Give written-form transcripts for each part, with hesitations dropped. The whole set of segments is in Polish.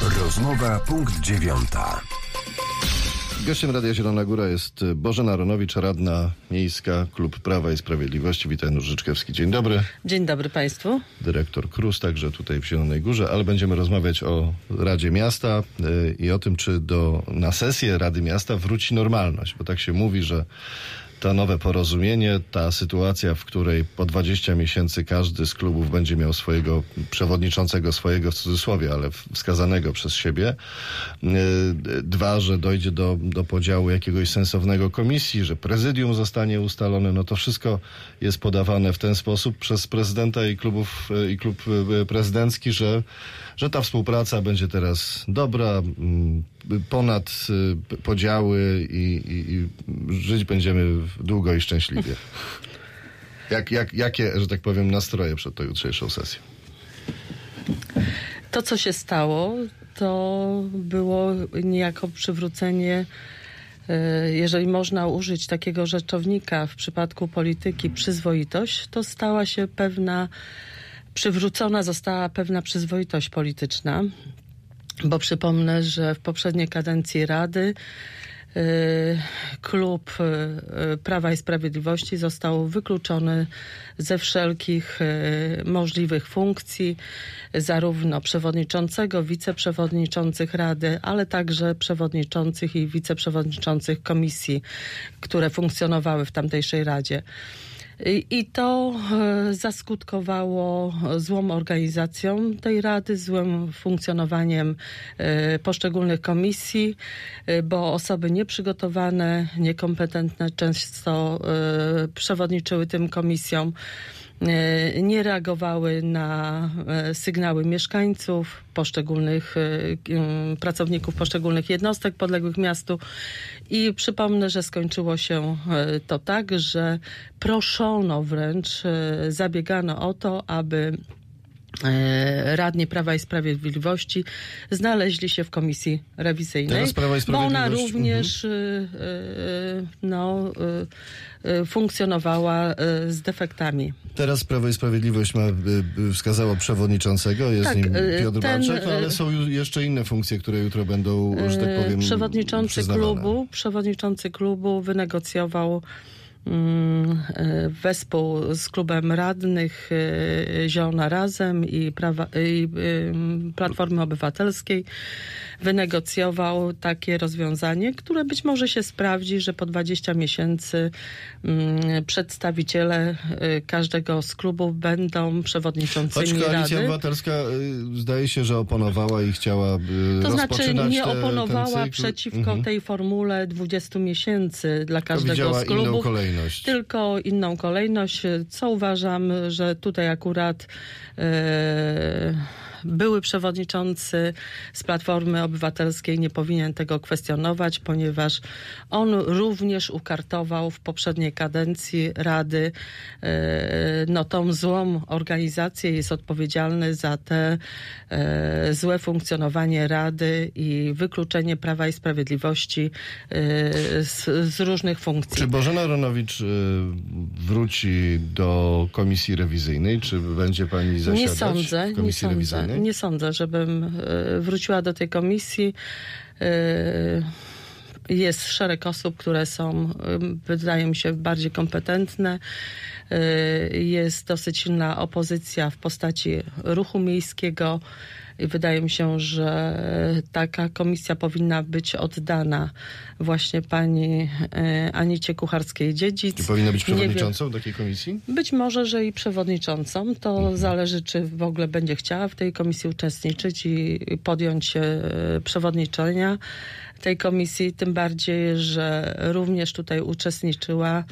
Rozmowa punkt 9. Gościem Radia Zielona Góra jest Bożena Aronowicz, radna miejska, Klub Prawa i Sprawiedliwości. Witaj, Janusz Życzkewski. Dzień dobry. Dzień dobry Państwu. Dyrektor KRUS, także tutaj w Zielonej Górze, ale będziemy rozmawiać o Radzie Miasta i o tym, czy na sesję Rady Miasta wróci normalność, bo tak się mówi, że to nowe porozumienie, ta sytuacja, w której po 20 miesięcy każdy z klubów będzie miał swojego przewodniczącego, swojego w cudzysłowie, ale wskazanego przez siebie. Dwa, że dojdzie do podziału jakiegoś sensownego komisji, że prezydium zostanie ustalone. No to wszystko jest podawane w ten sposób przez prezydenta i klub prezydencki, że ta współpraca będzie teraz dobra, ponad podziały i żyć będziemy długo i szczęśliwie. Jakie, że tak powiem, nastroje przed tą jutrzejszą sesją? To, co się stało, to było niejako przywrócenie, jeżeli można użyć takiego rzeczownika w przypadku polityki, przyzwoitość, to przywrócona została pewna przyzwoitość polityczna, bo przypomnę, że w poprzedniej kadencji Rady Klub Prawa i Sprawiedliwości został wykluczony ze wszelkich możliwych funkcji, zarówno przewodniczącego, wiceprzewodniczących Rady, ale także przewodniczących i wiceprzewodniczących komisji, które funkcjonowały w tamtejszej Radzie. I to zaskutkowało złą organizacją tej Rady, złym funkcjonowaniem poszczególnych komisji, bo osoby nieprzygotowane, niekompetentne często przewodniczyły tym komisjom, nie reagowały na sygnały mieszkańców, poszczególnych pracowników poszczególnych jednostek podległych miastu. I przypomnę, że skończyło się to tak, że proszono wręcz, zabiegano o to, aby radni Prawa i Sprawiedliwości znaleźli się w komisji rewizyjnej, bo ona również funkcjonowała z defektami. Teraz Prawo i Sprawiedliwość wskazało przewodniczącego, jest nim Piotr Barczak, ale są jeszcze inne funkcje, które jutro będą, że tak powiem, Przewodniczący klubu wynegocjował wespół z klubem radnych Zielona Razem i Platformy Obywatelskiej wynegocjował takie rozwiązanie, które być może się sprawdzi, że po 20 miesięcy przedstawiciele każdego z klubów będą przewodniczącymi Rady. Choć Koalicja Obywatelska zdaje się, że oponowała i chciała rozpoczynać nie oponowała przeciwko tej formule 20 miesięcy dla każdego z klubów. Inną kolejność. Tylko inną kolejność, co uważam, że tutaj akurat były przewodniczący z Platformy Obywatelskiej nie powinien tego kwestionować, ponieważ on również ukartował w poprzedniej kadencji Rady tą złą organizację, jest odpowiedzialny za te złe funkcjonowanie Rady i wykluczenie Prawa i Sprawiedliwości z różnych funkcji. Czy Bożena Aronowicz wróci do komisji rewizyjnej? Czy będzie pani zasiadać w komisji rewizyjnej? Nie sądzę, żebym wróciła do tej komisji. Jest szereg osób, które są, wydaje mi się, bardziej kompetentne. Jest dosyć silna opozycja w postaci ruchu miejskiego i wydaje mi się, że taka komisja powinna być oddana właśnie pani Anicie Kucharskiej-Dziedzic. I powinna być przewodniczącą takiej komisji? Być może, że i przewodniczącą. To zależy, czy w ogóle będzie chciała w tej komisji uczestniczyć i podjąć się przewodniczenia tej komisji. Tym bardziej, że również tutaj uczestniczyła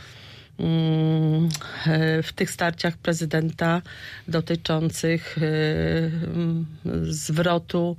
w tych starciach prezydenta dotyczących zwrotu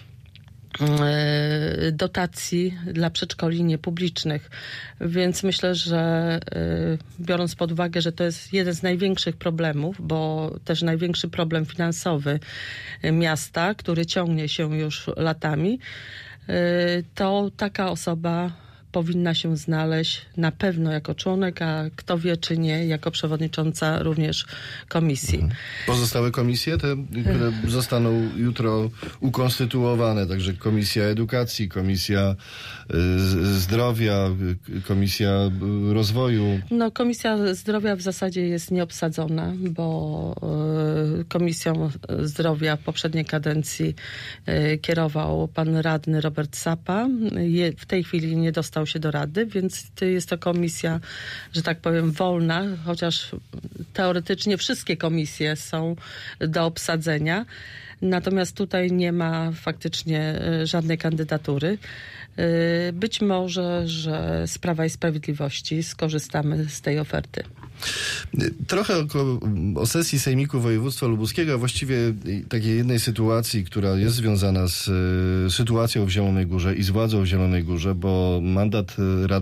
dotacji dla przedszkoli niepublicznych. Więc myślę, że biorąc pod uwagę, że to jest jeden z największych problemów, bo też największy problem finansowy miasta, który ciągnie się już latami, to taka osoba powinna się znaleźć na pewno jako członek, a kto wie czy nie, jako przewodnicząca również komisji. Pozostałe komisje, te, które zostaną jutro ukonstytuowane, także Komisja Edukacji, Komisja Zdrowia, Komisja Rozwoju. No, Komisja Zdrowia w zasadzie jest nieobsadzona, bo Komisją Zdrowia w poprzedniej kadencji kierował pan radny Robert Sapa. W tej chwili nie dostał się do rady, więc jest to komisja, że tak powiem, wolna, chociaż teoretycznie wszystkie komisje są do obsadzenia. Natomiast tutaj nie ma faktycznie żadnej kandydatury. Być może, że z Prawa i Sprawiedliwości skorzystamy z tej oferty. Trochę o sesji Sejmiku Województwa Lubuskiego, a właściwie takiej jednej sytuacji, która jest związana z sytuacją w Zielonej Górze i z władzą w Zielonej Górze, bo mandat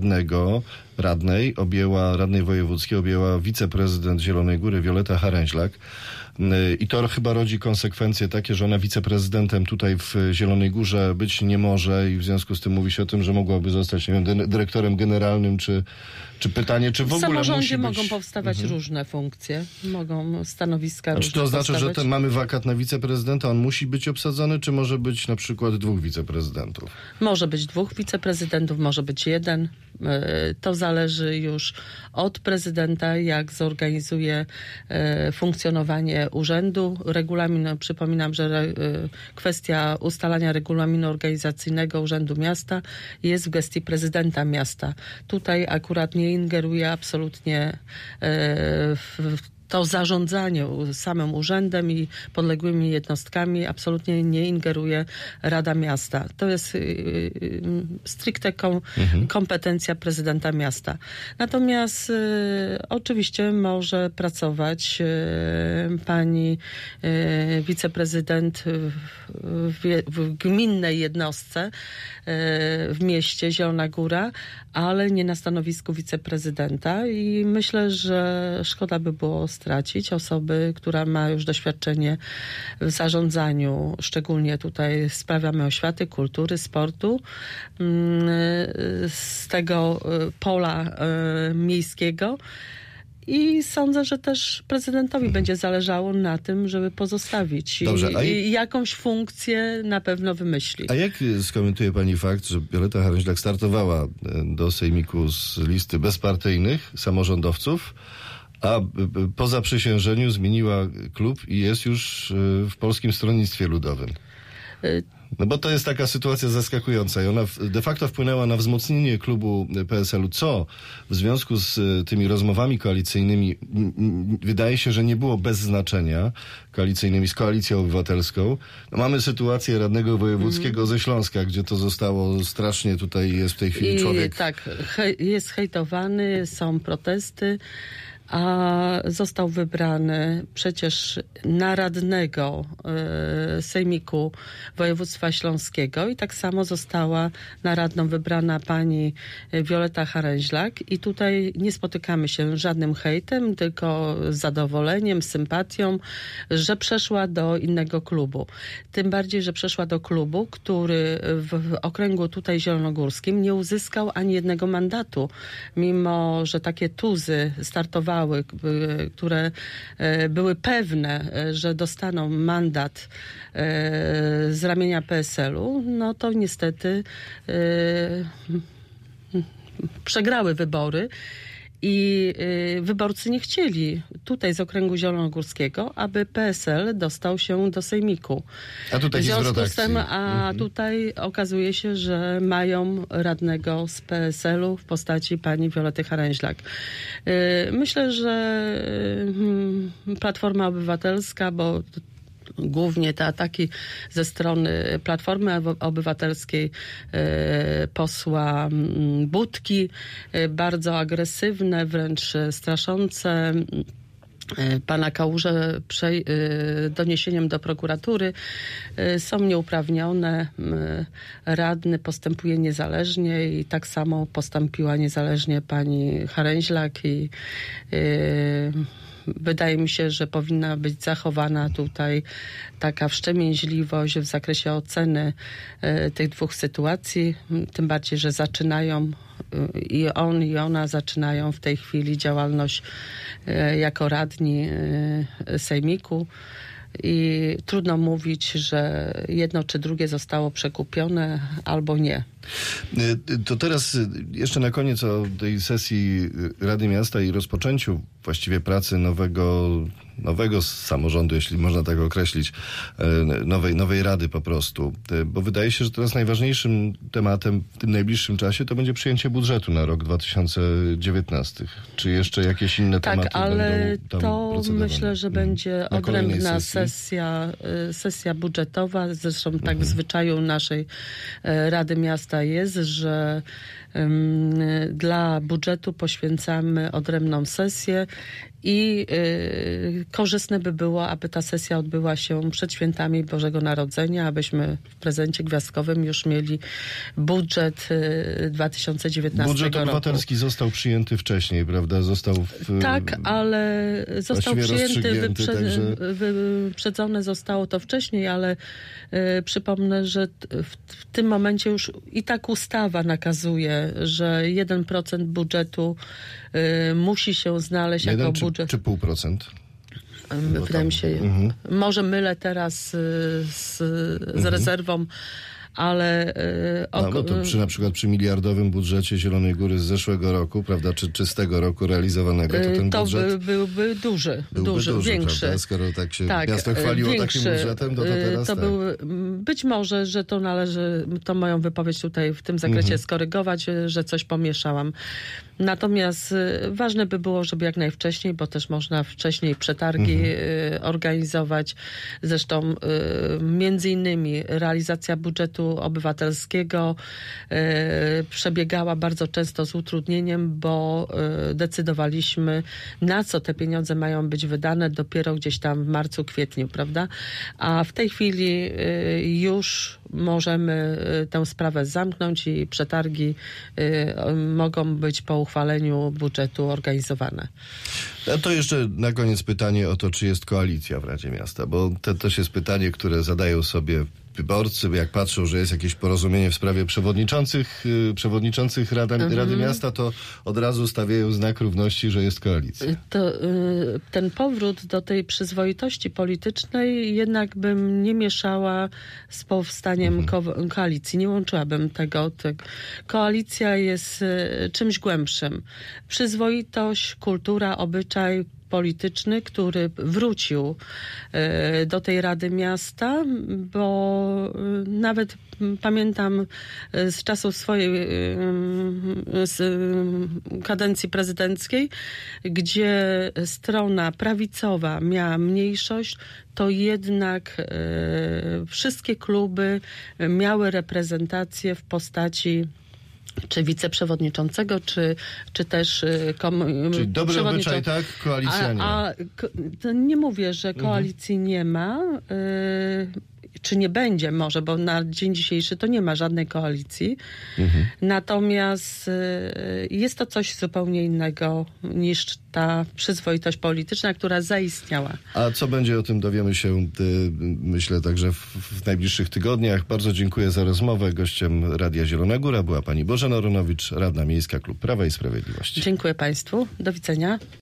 radnej wojewódzkiej objęła wiceprezydent Zielonej Góry Wioleta Haręźlak. I to chyba rodzi konsekwencje takie, że ona wiceprezydentem tutaj w Zielonej Górze być nie może i w związku z tym mówi się o tym, że mogłaby zostać, nie wiem, dyrektorem generalnym, czy pytanie, czy w ogóle musi być... W samorządzie mogą powstawać różne funkcje, mogą stanowiska różne. Czy to oznacza, powstawać? że mamy wakat na wiceprezydenta, on musi być obsadzony, czy może być na przykład 2 wiceprezydentów? Może być 2 wiceprezydentów, może być 1. To zależy już od prezydenta, jak zorganizuje funkcjonowanie urzędu. Przypominam, że kwestia ustalania regulaminu organizacyjnego Urzędu Miasta jest w gestii prezydenta miasta. Tutaj akurat nie ingeruje absolutnie w to zarządzanie samym urzędem i podległymi jednostkami absolutnie nie ingeruje Rada Miasta. To jest stricte kompetencja prezydenta miasta. Natomiast oczywiście może pracować pani wiceprezydent w gminnej jednostce w mieście Zielona Góra, ale nie na stanowisku wiceprezydenta i myślę, że szkoda by było stracić osoby, która ma już doświadczenie w zarządzaniu, szczególnie tutaj sprawami oświaty, kultury, sportu, z tego pola miejskiego. I sądzę, że też prezydentowi będzie zależało na tym, żeby pozostawić. Dobrze, I jakąś funkcję na pewno wymyśli. A jak skomentuje pani fakt, że Wioleta Haręźlak startowała do Sejmiku z listy bezpartyjnych samorządowców, a po zaprzysiężeniu zmieniła klub i jest już w Polskim Stronnictwie Ludowym? No bo to jest taka sytuacja zaskakująca i ona de facto wpłynęła na wzmocnienie klubu PSL-u, co w związku z tymi rozmowami koalicyjnymi wydaje się, że nie było bez znaczenia, koalicyjnymi z Koalicją Obywatelską. No mamy sytuację radnego wojewódzkiego ze Śląska, gdzie to zostało strasznie, tutaj jest w tej chwili człowiek... Tak, jest hejtowany, są protesty, a został wybrany przecież na radnego Sejmiku Województwa Śląskiego i tak samo została na radną wybrana pani Wioleta Haręźlak i tutaj nie spotykamy się żadnym hejtem, tylko z zadowoleniem, sympatią, że przeszła do innego klubu. Tym bardziej, że przeszła do klubu, który w okręgu tutaj zielonogórskim nie uzyskał ani jednego mandatu, mimo że takie tuzy startowały, które były pewne, że dostaną mandat z ramienia PSL-u, no to niestety przegrały wybory. I wyborcy nie chcieli tutaj z okręgu zielonogórskiego, aby PSL dostał się do Sejmiku. A tutaj w związku z tym, tutaj okazuje się, że mają radnego z PSL-u w postaci pani Wiolety Haręźlak. Myślę, że Platforma Obywatelska, bo głównie te ataki ze strony Platformy Obywatelskiej, posła Budki, bardzo agresywne, wręcz straszące, pana Kałuże doniesieniem do prokuratury są nieuprawnione. Radny postępuje niezależnie i tak samo postąpiła niezależnie pani Haręźlak i Wydaje mi się, że powinna być zachowana tutaj taka wstrzemięźliwość w zakresie oceny tych dwóch sytuacji, tym bardziej, że zaczynają i on, i ona zaczynają w tej chwili działalność jako radni sejmiku. I trudno mówić, że jedno czy drugie zostało przekupione albo nie. To teraz jeszcze na koniec o tej sesji Rady Miasta i rozpoczęciu właściwie pracy nowego samorządu, jeśli można tak określić, nowej rady po prostu. Bo wydaje się, że teraz najważniejszym tematem w tym najbliższym czasie to będzie przyjęcie budżetu na rok 2019. Czy jeszcze jakieś inne tematy ale będą tam to procedowane? myślę, że będzie Na kolejnej odrębna sesji? sesja budżetowa. Zresztą tak w zwyczaju naszej Rady Miasta jest, że dla budżetu poświęcamy odrębną sesję i korzystne by było, aby ta sesja odbyła się przed świętami Bożego Narodzenia, abyśmy w prezencie gwiazdkowym już mieli budżet 2019 Budżet roku. obywatelski został przyjęty wcześniej, prawda? Tak, ale został przyjęty, wyprzedzone zostało to wcześniej, ale przypomnę, że w tym momencie już i tak ustawa nakazuje, że 1% budżetu musi się znaleźć jako budżet. Czy 0,5%? Wydaje mi się, może mylę teraz z rezerwą, ale... bo to na przykład przy miliardowym budżecie Zielonej Góry z zeszłego roku, prawda, czy z tego roku realizowanego, to ten budżet... byłby duży, większy. Prawda? Skoro tak się miasto chwaliło takim budżetem, to teraz to być może, że to należy, to moją wypowiedź tutaj w tym zakresie skorygować, że coś pomieszałam. Natomiast ważne by było, żeby jak najwcześniej, bo też można wcześniej przetargi organizować. Zresztą między innymi realizacja budżetu obywatelskiego przebiegała bardzo często z utrudnieniem, bo decydowaliśmy, na co te pieniądze mają być wydane dopiero gdzieś tam w marcu, kwietniu, prawda? A w tej chwili już możemy tę sprawę zamknąć i przetargi mogą być po uchwaleniu budżetu organizowane. A to jeszcze na koniec pytanie o to, czy jest koalicja w Radzie Miasta, bo to też jest pytanie, które zadają sobie wyborcy, jak patrzą, że jest jakieś porozumienie w sprawie przewodniczących Rady Miasta, to od razu stawiają znak równości, że jest koalicja. Ten powrót do tej przyzwoitości politycznej jednak bym nie mieszała z powstaniem koalicji. Nie łączyłabym tego. Koalicja jest czymś głębszym. Przyzwoitość, kultura, obyczaj polityczny, który wrócił do tej Rady Miasta, bo nawet pamiętam z czasów swojej kadencji prezydenckiej, gdzie strona prawicowa miała mniejszość, to jednak wszystkie kluby miały reprezentację w postaci czy wiceprzewodniczącego, czy też Czyli dobry obyczaj, tak? Koalicja nie. Nie mówię, że koalicji nie ma, czy nie będzie może, bo na dzień dzisiejszy to nie ma żadnej koalicji. Natomiast jest to coś zupełnie innego niż ta przyzwoitość polityczna, która zaistniała. A co będzie, o tym dowiemy się, myślę, także w najbliższych tygodniach. Bardzo dziękuję za rozmowę. Gościem Radia Zielona Góra była pani Bożena Ronowicz, radna miejska, Klub Prawa i Sprawiedliwości. Dziękuję państwu. Do widzenia.